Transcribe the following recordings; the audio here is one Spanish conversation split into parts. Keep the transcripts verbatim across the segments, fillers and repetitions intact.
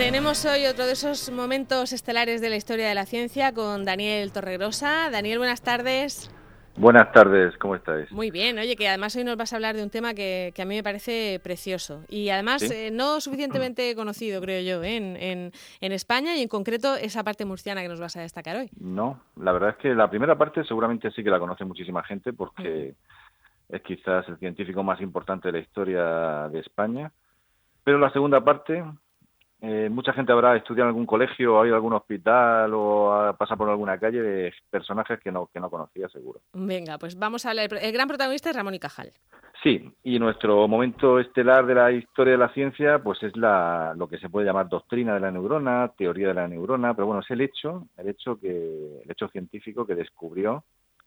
Tenemos hoy otro de esos momentos estelares de la historia de la ciencia con Daniel Torregrosa. Daniel, buenas tardes. Buenas tardes, ¿cómo estáis? Muy bien, oye, que además hoy nos vas a hablar de un tema que, que a mí me parece precioso y además ¿Sí? eh, no suficientemente conocido, creo yo, ¿eh? en, en, en España y en concreto esa parte murciana que nos vas a destacar hoy. No, la verdad es que la primera parte seguramente sí que la conoce muchísima gente porque mm. es quizás el científico más importante de la historia de España, pero la segunda parte, eh, mucha gente habrá estudiado en algún colegio, ha ido a algún hospital o ha pasado por alguna calle de personajes que no, que no conocía seguro. Venga, pues vamos a hablar. El gran protagonista es Ramón y Cajal. Sí, y nuestro momento estelar de la historia de la ciencia pues es la lo que se puede llamar doctrina de la neurona, teoría de la neurona, pero bueno, es el hecho, el hecho que el hecho científico que descubrió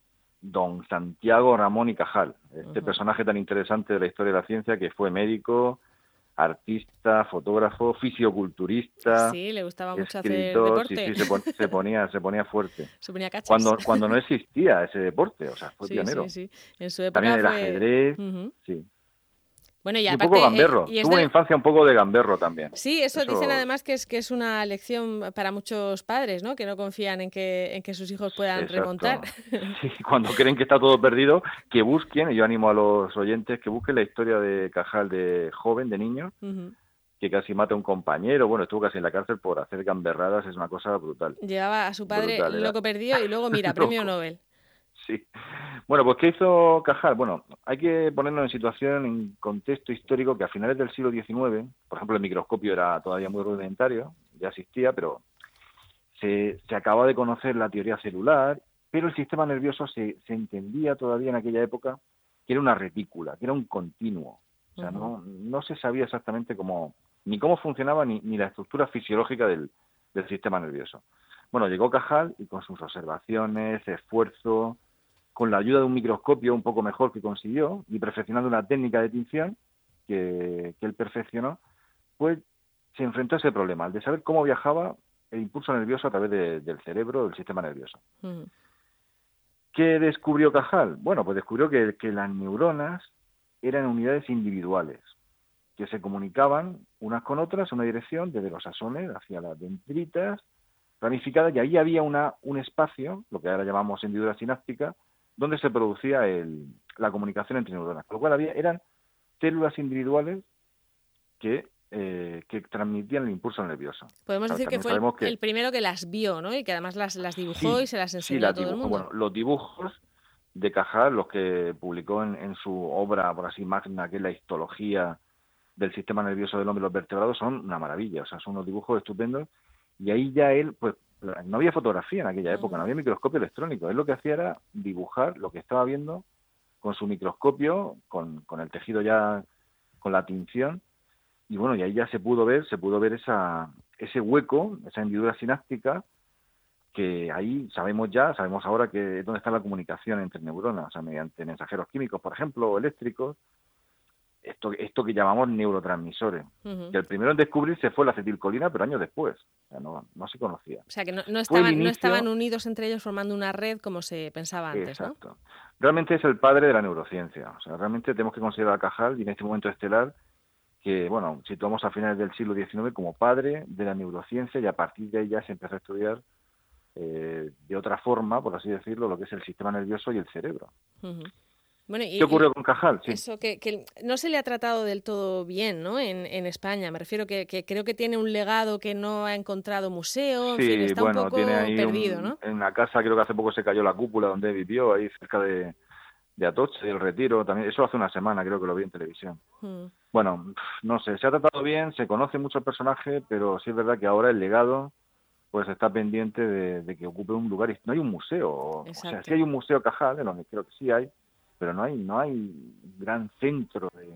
don Santiago Ramón y Cajal, este uh-huh. personaje tan interesante de la historia de la ciencia que fue médico, artista, fotógrafo, fisioculturista. Sí, le gustaba mucho escritor, hacer deporte. Sí, sí, se, pon, se ponía, se ponía fuerte. Se ponía cachas. Cuando, cuando no existía ese deporte, o sea, fue sí, pionero. Sí, sí, en su época También el fue... ajedrez, uh-huh. sí. Bueno, y, y aparte, un poco gamberro. Eh, y Tuvo una del... infancia un poco de gamberro también. Sí, eso, eso dicen además que es que es una lección para muchos padres, ¿no? Que no confían en que en que sus hijos puedan Exacto. remontar. Sí, cuando creen que está todo perdido, que busquen, y yo animo a los oyentes que busquen la historia de Cajal de joven, de niño, uh-huh. que casi mata a un compañero, bueno, estuvo casi en la cárcel por hacer gamberradas, es una cosa brutal. Llevaba a su padre brutal, loco perdido y luego, mira, premio Nobel. Sí. Bueno, pues ¿qué hizo Cajal? Bueno, hay que ponernos en situación, en contexto histórico, que a finales del siglo diecinueve, por ejemplo, el microscopio era todavía muy rudimentario, ya existía, pero se, se acababa de conocer la teoría celular, pero el sistema nervioso se, se entendía todavía en aquella época que era una retícula, que era un continuo. O sea, uh-huh. no, no se sabía exactamente cómo, ni cómo funcionaba ni, ni la estructura fisiológica del, del sistema nervioso. Bueno, llegó Cajal y con sus observaciones, esfuerzo, con la ayuda de un microscopio un poco mejor que consiguió y perfeccionando una técnica de tinción que, que él perfeccionó, pues se enfrentó a ese problema, el de saber cómo viajaba el impulso nervioso a través de, del cerebro, del sistema nervioso. Uh-huh. ¿Qué descubrió Cajal? Bueno, pues descubrió que, que las neuronas eran unidades individuales, que se comunicaban unas con otras en una dirección desde los axones hacia las dendritas ramificadas, y ahí había una, un espacio, lo que ahora llamamos hendidura sináptica, donde se producía el, la comunicación entre neuronas. Con lo cual había, eran células individuales que, eh, que transmitían el impulso nervioso. Podemos Claro, decir que fue el, que, el primero que las vio, ¿no? Y que además las, las dibujó sí, y se las enseñó sí, las a todo dibujó. el mundo. Bueno, los dibujos de Cajal, los que publicó en, en su obra, por así magna, que es la histología del sistema nervioso del hombre y los vertebrados, son una maravilla. O sea, son unos dibujos estupendos. Y ahí ya él, pues, no había fotografía en aquella época, no había microscopio electrónico. Él lo que hacía era dibujar lo que estaba viendo con su microscopio, con, con el tejido ya, con la tinción, y bueno, y ahí ya se pudo ver, se pudo ver esa, ese hueco, esa hendidura sináptica, que ahí sabemos ya, sabemos ahora que es donde está la comunicación entre neuronas, o sea, mediante mensajeros químicos, por ejemplo, o eléctricos, esto, esto que llamamos neurotransmisores. Uh-huh. Que el primero en descubrirse fue la acetilcolina, pero años después. O sea, no, no se conocía. O sea, que no, no, estaban, inicio... no estaban unidos entre ellos formando una red como se pensaba antes, Exacto. ¿no? Realmente es el padre de la neurociencia. O sea, realmente tenemos que considerar a Cajal, y en este momento estelar, que, bueno, situamos a finales del siglo diecinueve como padre de la neurociencia, y a partir de ahí ya se empezó a estudiar eh, de otra forma, por así decirlo, lo que es el sistema nervioso y el cerebro. Uh-huh. Bueno, y, ¿Qué ocurrió con Cajal? Sí. Eso, que, que no se le ha tratado del todo bien, ¿no? En, en España. Me refiero que, que creo que tiene un legado que no ha encontrado museo, en sí, fin, está bueno, un poco tiene ahí perdido, un, ¿no? En la casa creo que hace poco se cayó la cúpula donde vivió, ahí cerca de, de Atocha, y el Retiro, también. Eso hace una semana creo que lo vi en televisión. Hmm. Bueno, no sé, se ha tratado bien, se conoce mucho el personaje, pero sí es verdad que ahora el legado pues está pendiente de, de que ocupe un lugar. No hay un museo, Exacto. o sea, sí hay un museo Cajal, en donde creo que sí hay, pero no hay no hay un gran centro de,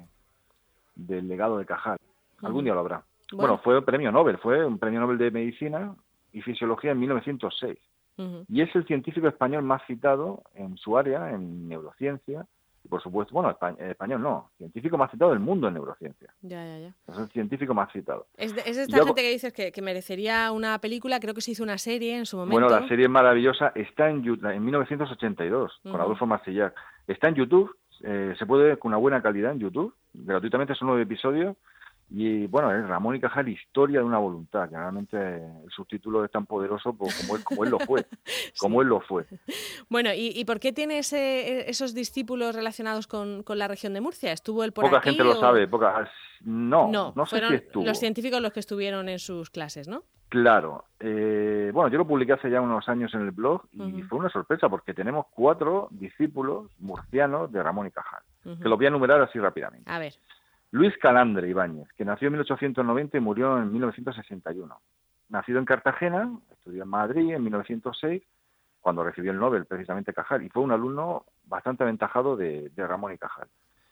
del legado de Cajal. Algún uh-huh. día lo habrá. Bueno. bueno, fue premio Nobel, fue un premio Nobel de Medicina y Fisiología en mil novecientos seis. Uh-huh. Y es el científico español más citado en su área, en neurociencia. Y por supuesto, bueno, español no, científico más citado del mundo en neurociencia. Ya, ya, ya. Es el científico más citado. Es, de, es esta Yo, gente que dices que, que merecería una película, creo que se hizo una serie en su momento. Bueno, la serie es maravillosa, está en, en mil novecientos ochenta y dos, uh-huh. con Adolfo Marsillac. Está en YouTube, eh, se puede ver con una buena calidad en YouTube, gratuitamente, son nueve episodios, Y bueno, es Ramón y Cajal, historia de una voluntad, que realmente el subtítulo es tan poderoso pues, como, él, como él lo fue, como Sí. él lo fue. Bueno, ¿y, y por qué tiene ese, esos discípulos relacionados con, con la región de Murcia? ¿Estuvo él por Poca gente aquí lo o...? sabe, poca... No, No, no sé si fueron los estuvo. científicos los que estuvieron en sus clases, ¿no? Claro. Eh, bueno, yo lo publiqué hace ya unos años en el blog y Uh-huh. fue una sorpresa porque tenemos cuatro discípulos murcianos de Ramón y Cajal, Uh-huh. que los voy a enumerar así rápidamente. A ver. Luis Calandre Ibáñez, que nació en mil ochocientos noventa y murió en mil novecientos sesenta y uno. Nacido en Cartagena, estudió en Madrid en mil novecientos seis, cuando recibió el Nobel precisamente Cajal, y fue un alumno bastante aventajado de, de Ramón y Cajal.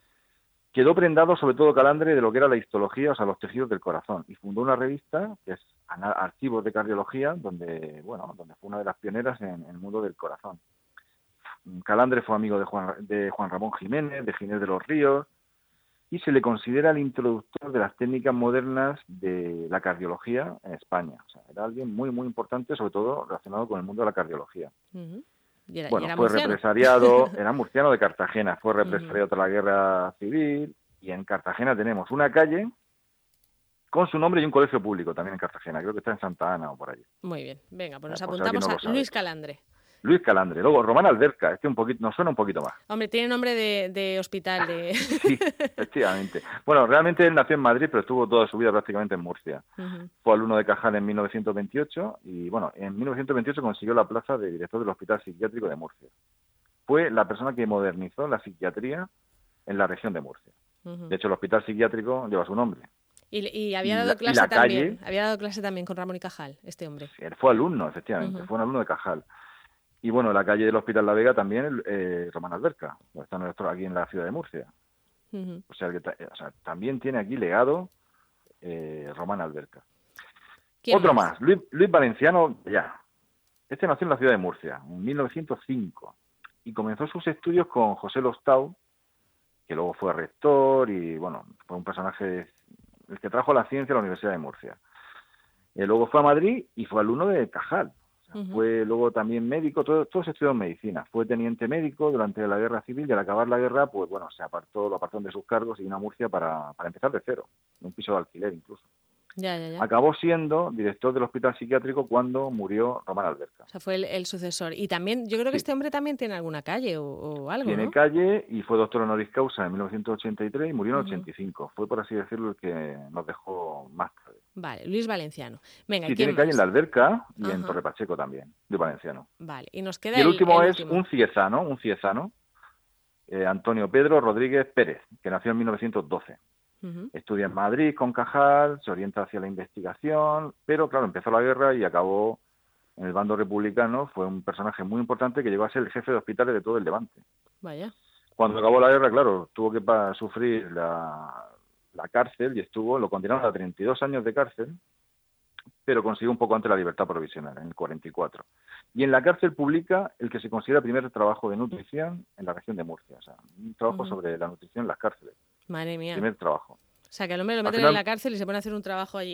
Quedó prendado sobre todo Calandre de lo que era la histología, o sea, los tejidos del corazón, y fundó una revista que es Archivos de Cardiología, donde, bueno, donde fue una de las pioneras en, en el mundo del corazón. Calandre fue amigo de Juan, de Juan Ramón Jiménez, de Ginés de los Ríos, y se le considera el introductor de las técnicas modernas de la cardiología en España. O sea, era alguien muy, muy importante, sobre todo relacionado con el mundo de la cardiología. Uh-huh. ¿Y era, bueno, y era fue murciano? represariado, era murciano de Cartagena, fue represariado Uh-huh. tras la guerra civil, y en Cartagena tenemos una calle con su nombre y un colegio público también en Cartagena. Creo que está en Santa Ana o por allí. Muy bien, venga, pues nos O sea, por si alguien apuntamos no a lo sabe. Luis Calandre. Luis Calandre. Luego, Román Alberca, este un poquito, nos suena un poquito más. Hombre, tiene nombre de, de hospital. De... Sí, efectivamente. Bueno, realmente él nació en Madrid, pero estuvo toda su vida prácticamente en Murcia. Uh-huh. Fue alumno de Cajal en mil novecientos veintiocho y, bueno, en mil novecientos veintiocho consiguió la plaza de director del Hospital Psiquiátrico de Murcia. Fue la persona que modernizó la psiquiatría en la región de Murcia. Uh-huh. De hecho, el Hospital Psiquiátrico lleva su nombre. Y, y había dado la, clase la también. Calle, había dado clase también con Ramón y Cajal, este hombre. Él fue alumno, efectivamente, uh-huh. fue un alumno de Cajal. Y bueno, la calle del Hospital La Vega también, eh, Román Alberca, está nuestro aquí en la ciudad de Murcia. Uh-huh. O, sea, que, o sea, también tiene aquí legado eh, Román Alberca. Otro más, más Luis, Luis Valenciano, ya. Este nació en la ciudad de Murcia, en mil novecientos cinco, y comenzó sus estudios con José Lostau, que luego fue rector y, bueno, fue un personaje, el que trajo la ciencia a la Universidad de Murcia. Eh, luego fue a Madrid y fue alumno de Cajal. Uh-huh. Fue luego también médico, todo, todos estudió medicina. Fue teniente médico durante la guerra civil y al acabar la guerra, pues bueno, se apartó, lo apartaron de sus cargos y vino a Murcia para, para empezar de cero, en un piso de alquiler incluso. Ya, ya, ya. Acabó siendo director del Hospital Psiquiátrico cuando murió Román Alberca. O sea, fue el, el sucesor. Y también, yo creo que sí. Este hombre también tiene alguna calle o, o algo, Tiene ¿no? calle y fue doctor honoris causa en mil novecientos ochenta y tres y murió en uh-huh. ochenta y cinco. Fue, por así decirlo, el que nos dejó más tarde. Vale, Luis Valenciano. Venga, sí, ¿quién tiene más? calle en la Alberca y uh-huh. en Torre Pacheco también, Luis Valenciano. Vale, y nos queda y el, el último el es último. un ciezano, un ciezano, eh, Antonio Pedro Rodríguez Pérez, que nació en mil novecientos doce. Uh-huh. Estudia en Madrid con Cajal, se orienta hacia la investigación, pero claro, empezó la guerra y acabó en el bando republicano. Fue un personaje muy importante que llegó a ser el jefe de hospitales de todo el Levante. Vaya. Cuando acabó la guerra, claro, tuvo que pa- sufrir la, la cárcel y estuvo, lo condenaron a treinta y dos años de cárcel, pero consiguió un poco antes la libertad provisional, en el cuarenta y cuatro. Y en la cárcel publica el que se considera el primer trabajo de nutrición en la región de Murcia, o sea, un trabajo uh-huh. sobre la nutrición en las cárceles. Madre mía. Primer trabajo. O sea, que al hombre lo meten final... en la cárcel y se pone a hacer un trabajo allí.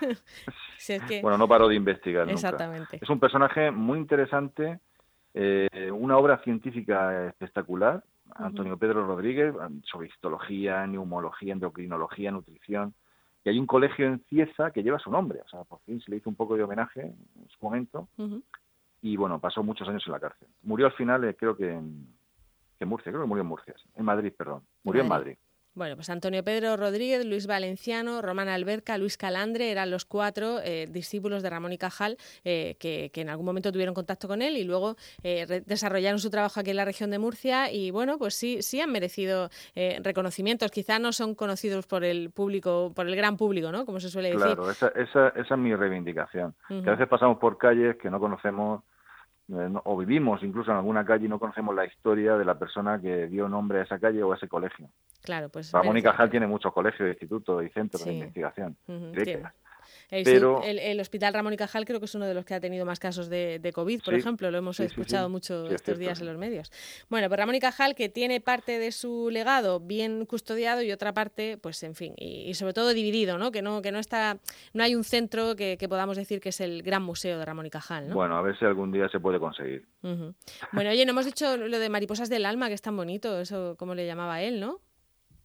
Si es que... Bueno, no paró de investigar nunca. Exactamente. Es un personaje muy interesante, eh, una obra científica espectacular, uh-huh. Antonio Pedro Rodríguez, sobre histología, neumología, endocrinología, nutrición. Y hay un colegio en Cieza que lleva su nombre. O sea, por fin se le hizo un poco de homenaje en su momento. Uh-huh. Y bueno, pasó muchos años en la cárcel. Murió al final, eh, creo que en, que en Murcia, creo que murió en Murcia, en Madrid, perdón. Murió Madrid. en Madrid. Bueno, pues Antonio Pedro Rodríguez, Luis Valenciano, Román Alberca, Luis Calandre eran los cuatro eh, discípulos de Ramón y Cajal eh, que, que en algún momento tuvieron contacto con él y luego eh, re- desarrollaron su trabajo aquí en la región de Murcia y bueno, pues sí, sí han merecido eh, reconocimientos. Quizá no son conocidos por el público, por el gran público, ¿no? Como se suele decir. Claro, esa, esa, esa es mi reivindicación. Uh-huh. Que a veces pasamos por calles que no conocemos eh, no, o vivimos incluso en alguna calle y no conocemos la historia de la persona que dio nombre a esa calle o a ese colegio. Claro, pues Ramón y Cajal tiene muchos colegios, institutos y centros sí. de investigación. Uh-huh, el, pero el, el Hospital Ramón y Cajal creo que es uno de los que ha tenido más casos de, de COVID, por sí, ejemplo, lo hemos sí, escuchado sí, sí. mucho Sí, estos cierto, días sí. en los medios. Bueno, pues Ramón y Cajal, que tiene parte de su legado bien custodiado y otra parte, pues en fin, y, y sobre todo dividido, ¿no? Que no que no está, no hay un centro que, que podamos decir que es el gran museo de Ramón y Cajal, ¿no? Bueno, a ver si algún día se puede conseguir. Uh-huh. Bueno, oye, no hemos dicho lo de Mariposas del Alma, que es tan bonito, eso como le llamaba él, ¿no?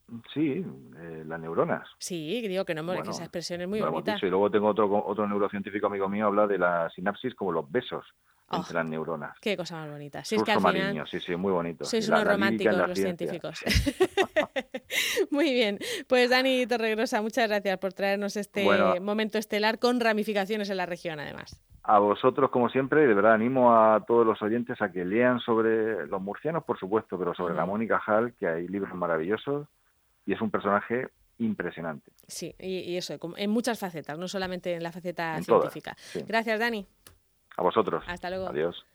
Sí, eh, las neuronas. Sí, digo que no, bueno, que esa expresión es muy bonita. Dicho, y luego tengo otro otro neurocientífico amigo mío, habla de la sinapsis como los besos oh, entre las neuronas. Qué cosa más bonita. Si es que al final, sí, sí, muy bonito. Sois unos la, románticos la los ciencia. Científicos. Muy bien. Pues Dani Torregrosa, muchas gracias por traernos este bueno, momento estelar con ramificaciones en la región, además. A vosotros, como siempre, de verdad animo a todos los oyentes a que lean sobre los murcianos, por supuesto, pero sobre uh-huh. Ramón y Cajal, que hay libros maravillosos y es un personaje impresionante. Sí, y, y eso, en muchas facetas, no solamente en la faceta en científica. Todas, sí. Gracias, Dani. A vosotros. Hasta luego. Adiós.